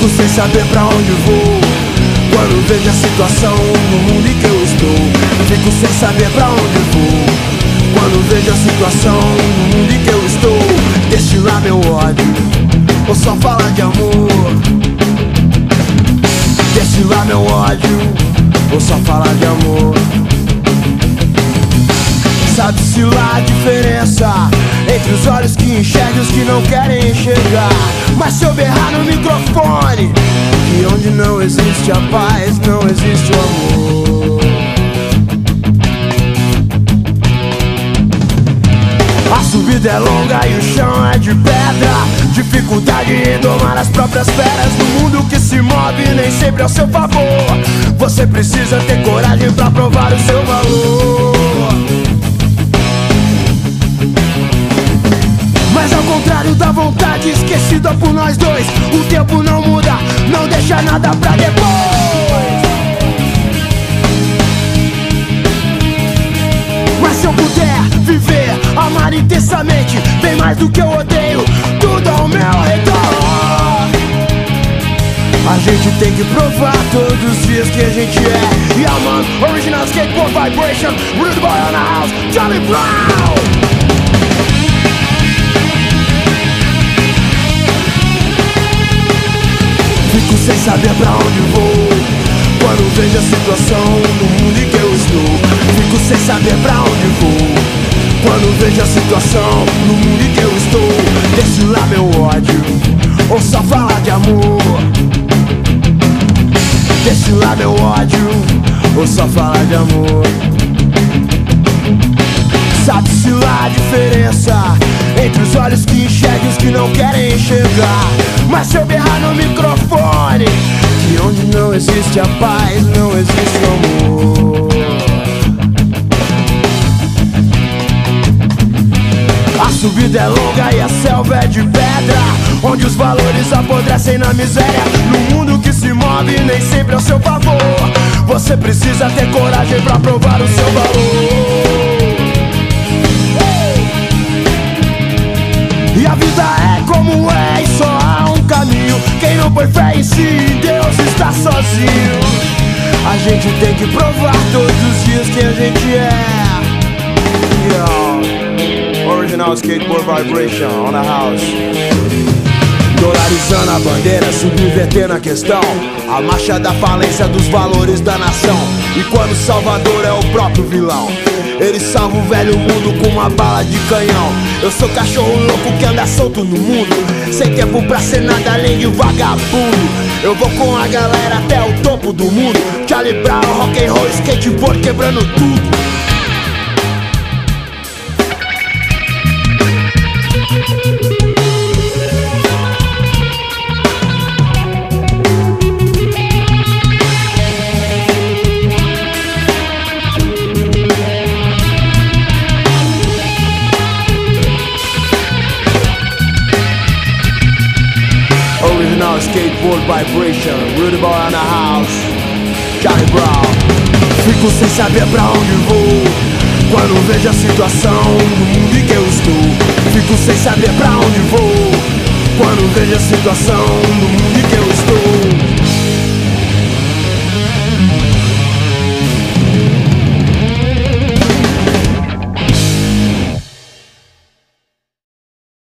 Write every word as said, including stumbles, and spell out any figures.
Fico sem saber pra onde vou quando vejo a situação no mundo em que eu estou. Fico sem saber pra onde vou quando vejo a situação no mundo em que eu estou. Destilar meu ódio ou só falar de amor? Destilar meu ódio ou só falar de amor? Sabe-se lá a diferença entre os olhos que enxergam e os que não querem enxergar. Mas se eu berrar no microfone que onde não existe a paz, não existe o amor. A subida é longa e o chão é de pedra. Dificuldade em domar as próprias feras. No mundo que se move nem sempre ao seu favor. Você precisa ter coragem pra provar o seu valor. Mas ao contrário da vontade esquecida por nós dois, o tempo não muda, não deixa nada pra depois. Mas se eu puder viver, amar intensamente, bem mais do que eu odeio, tudo ao meu redor. A gente tem que provar todos os dias que a gente é. Yeah man, original skateboard vibration, rude boy on the house, Charlie Brown. Fico sem saber pra onde vou quando vejo a situação no mundo em que eu estou. Fico sem saber pra onde vou quando vejo a situação no mundo em que eu estou. Destilar meu ódio ou só falar de amor? Destilar meu ódio ou só falar de amor? Sabe-se lá a diferença entre os olhos que enxergam e os que não querem enxergar. Mas se eu berrar no microfone que onde não existe a paz, não existe o amor. A subida é longa e a selva é de pedra, onde os valores apodrecem na miséria. No mundo que se move nem sempre ao seu favor, você precisa ter coragem pra provar o seu valor. E a vida é como é e só há um caminho. Quem não põe fé em si, em Deus está sozinho. A gente tem que provar todos os dias que a gente é. Yo, original skateboard vibration on the house. Dolarizando a bandeira, subvertendo a questão, a marcha da falência dos valores da nação. E quando Salvador é o próprio vilão, ele salva o velho mundo com uma bala de canhão. Eu sou cachorro louco que anda solto no mundo, sem tempo pra ser nada além de vagabundo. Eu vou com a galera até o topo do mundo. Charlie Brown, rock and roll, skateboard quebrando tudo. Original skateboard vibration, rude boy on the house, Charlie Brown. Fico sem saber pra onde vou quando vejo a situação no mundo em que eu estou. Fico sem saber pra onde vou quando vejo a situação no mundo em que eu estou.